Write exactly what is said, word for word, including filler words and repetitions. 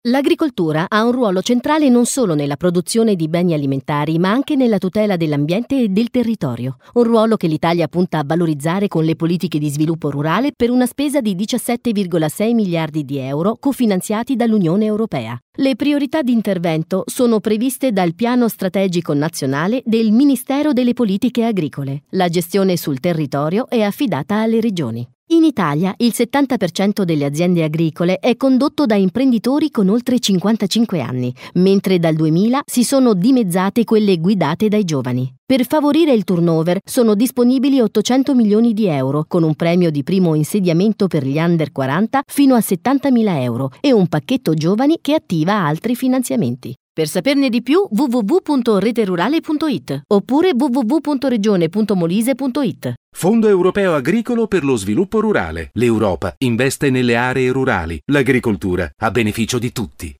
L'agricoltura ha un ruolo centrale non solo nella produzione di beni alimentari, ma anche nella tutela dell'ambiente e del territorio. Un ruolo che l'Italia punta a valorizzare con le politiche di sviluppo rurale per una spesa di diciassette virgola sei miliardi di euro cofinanziati dall'Unione Europea. Le priorità di intervento sono previste dal Piano Strategico Nazionale del Ministero delle Politiche Agricole. La gestione sul territorio è affidata alle regioni. In Italia il settanta per cento delle aziende agricole è condotto da imprenditori con oltre cinquantacinque anni, mentre dal duemila si sono dimezzate quelle guidate dai giovani. Per favorire il turnover sono disponibili ottocento milioni di euro, con un premio di primo insediamento per gli under quaranta fino a settantamila euro e un pacchetto giovani che attiva altri finanziamenti. Per saperne di più w w w punto reterurale punto i t oppure w w w punto regione punto molise punto i t. Fondo Europeo Agricolo per lo Sviluppo Rurale. L'Europa investe nelle aree rurali. L'agricoltura a beneficio di tutti.